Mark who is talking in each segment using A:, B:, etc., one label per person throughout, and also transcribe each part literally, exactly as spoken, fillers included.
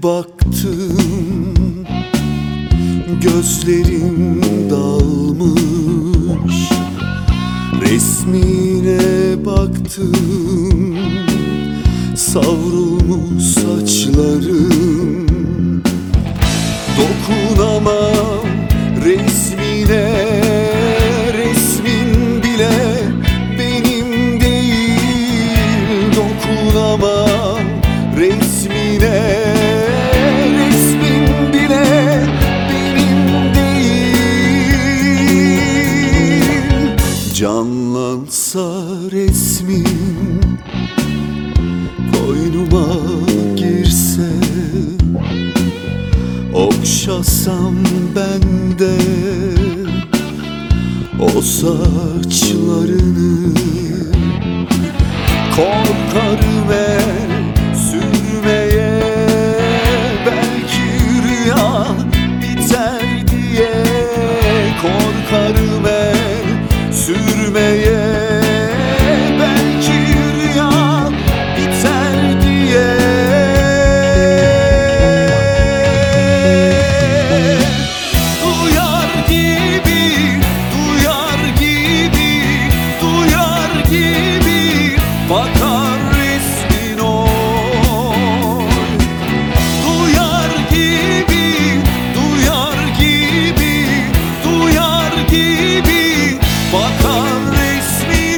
A: baktım, gözlerim dalmış. Resmine baktım, savrulmuş saçlarım. Dokunamam resmine, resmin bile benim değil. Dokunamam resmine, resmin bile benim değil. Canlansa resmin, koynuma girse, okşasam ben de o saçlarını. Korkarım el sürmeye, belki rüya biter diye. Korkarım el sürmeye, belki rüya biter diye. Duyar gibi, duyar gibi, duyar gibi bakar resmin oy. Duyar gibi, duyar gibi, duyar gibi bakar resmin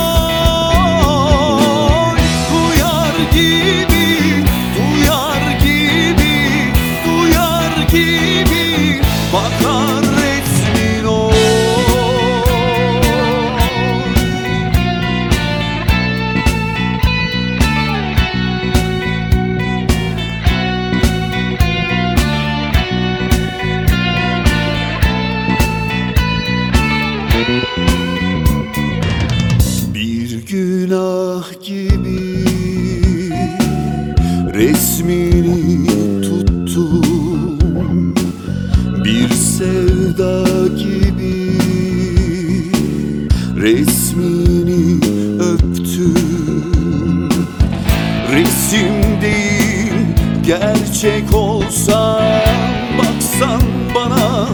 A: oy. Duyar gibi, duyar gibi, duyar gibi bakar resmin oy. Bir günah gibi resmini tuttum, bir sevda gibi resmini öptüm. Resim değil gerçek olsa, baksan bana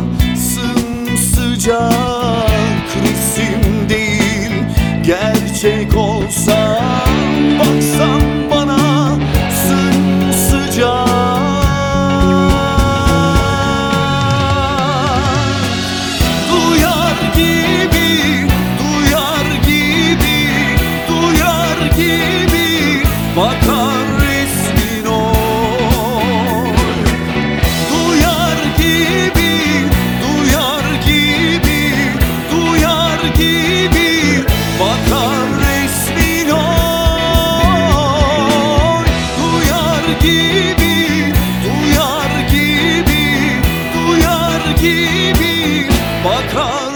A: sımsıcak. Resim değil gerçek olsa, baksan bana sımsıcak. Duyar gibi, duyar gibi, duyar gibi bakar resmin oy. Duyar gibi, duyar gibi, duyar gibi bakar resmin oy. Duyar gibi, duyar gibi, duyar gibi bakar